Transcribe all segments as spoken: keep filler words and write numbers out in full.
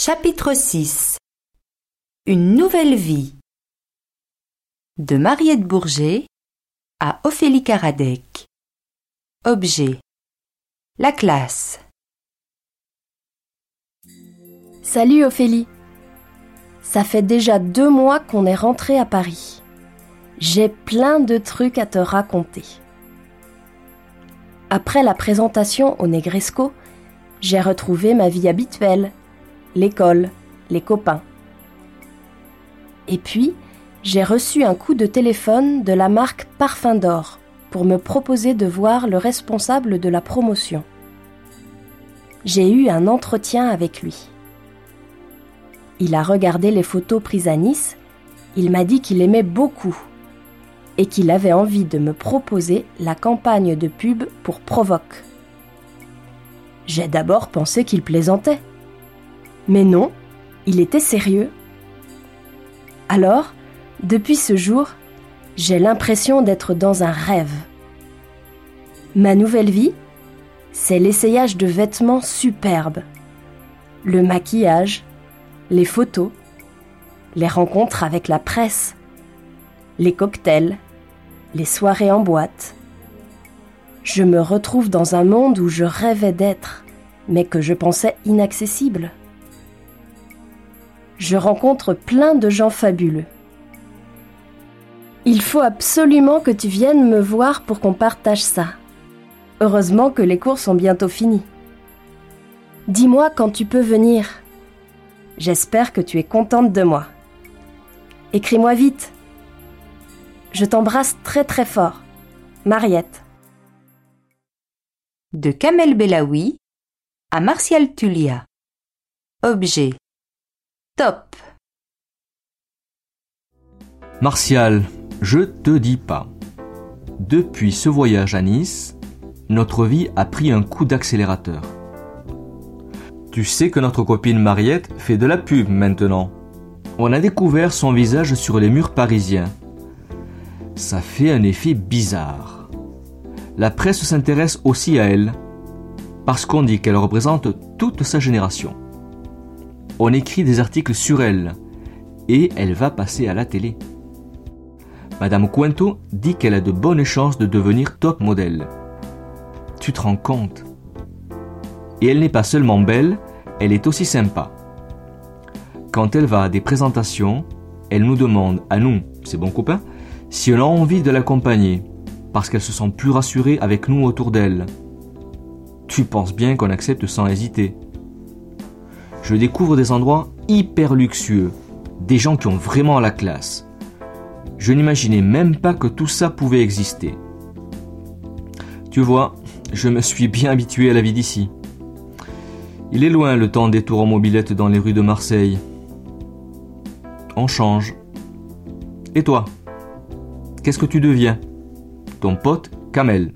Chapitre six. Une nouvelle vie. De Mariette Bourget à Ophélie Karadec. Objet. La classe. Salut Ophélie. Ça fait déjà deux mois qu'on est rentré à Paris. J'ai plein de trucs à te raconter. Après la présentation au Negresco, j'ai retrouvé ma vie habituelle, l'école, les copains. Et puis, j'ai reçu un coup de téléphone de la marque Parfum d'Or pour me proposer de voir le responsable de la promotion. J'ai eu un entretien avec lui. Il a regardé les photos prises à Nice, il m'a dit qu'il aimait beaucoup et qu'il avait envie de me proposer la campagne de pub pour Provoque. J'ai d'abord pensé qu'il plaisantait. Mais non, il était sérieux. Alors, depuis ce jour, j'ai l'impression d'être dans un rêve. Ma nouvelle vie, c'est l'essayage de vêtements superbes, le maquillage, les photos, les rencontres avec la presse, les cocktails, les soirées en boîte. Je me retrouve dans un monde où je rêvais d'être, mais que je pensais inaccessible. Je rencontre plein de gens fabuleux. Il faut absolument que tu viennes me voir pour qu'on partage ça. Heureusement que les cours sont bientôt finis. Dis-moi quand tu peux venir. J'espère que tu es contente de moi. Écris-moi vite. Je t'embrasse très très fort. Mariette. De Kamel Belaoui à Martial Tulia. Objet. Top. Martial, je te dis pas. Depuis ce voyage à Nice, notre vie a pris un coup d'accélérateur. Tu sais que notre copine Mariette fait de la pub maintenant. On a découvert son visage sur les murs parisiens. Ça fait un effet bizarre. La presse s'intéresse aussi à elle, parce qu'on dit qu'elle représente toute sa génération. On écrit des articles sur elle, et elle va passer à la télé. Madame Cointo dit qu'elle a de bonnes chances de devenir top modèle. Tu te rends compte? Et elle n'est pas seulement belle, elle est aussi sympa. Quand elle va à des présentations, elle nous demande, à nous, ses bons copains, si on a envie de l'accompagner, parce qu'elle se sent plus rassurée avec nous autour d'elle. Tu penses bien qu'on accepte sans hésiter. Je découvre des endroits hyper luxueux, des gens qui ont vraiment la classe. Je n'imaginais même pas que tout ça pouvait exister. Tu vois, je me suis bien habitué à la vie d'ici. Il est loin le temps des tours en mobilette dans les rues de Marseille. On change. Et toi? Qu'est-ce que tu deviens? Ton pote Kamel.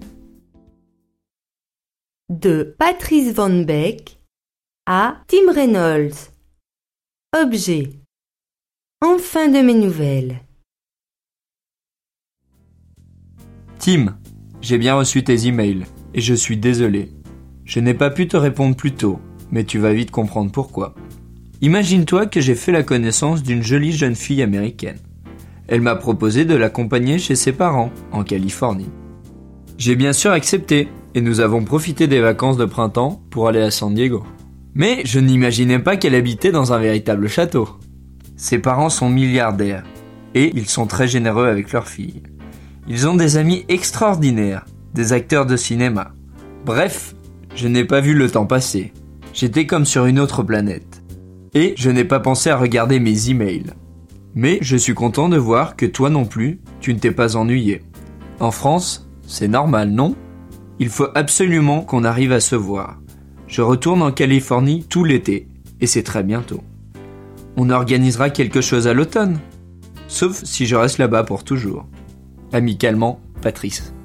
De Patrice Van Beek à Tim Reynolds. Objet. Enfin de mes nouvelles. Tim, j'ai bien reçu tes emails et je suis désolé. Je n'ai pas pu te répondre plus tôt, mais tu vas vite comprendre pourquoi. Imagine-toi que j'ai fait la connaissance d'une jolie jeune fille américaine. Elle m'a proposé de l'accompagner chez ses parents, en Californie. J'ai bien sûr accepté, et nous avons profité des vacances de printemps pour aller à San Diego. Mais je n'imaginais pas qu'elle habitait dans un véritable château. Ses parents sont milliardaires, et ils sont très généreux avec leur fille. Ils ont des amis extraordinaires, des acteurs de cinéma. Bref, je n'ai pas vu le temps passer. J'étais comme sur une autre planète. Et je n'ai pas pensé à regarder mes emails. Mais je suis content de voir que toi non plus, tu ne t'es pas ennuyé. En France, c'est normal, non? Il faut absolument qu'on arrive à se voir. Je retourne en Californie tout l'été, et c'est très bientôt. On organisera quelque chose à l'automne. Sauf si je reste là-bas pour toujours. Amicalement, Patrice.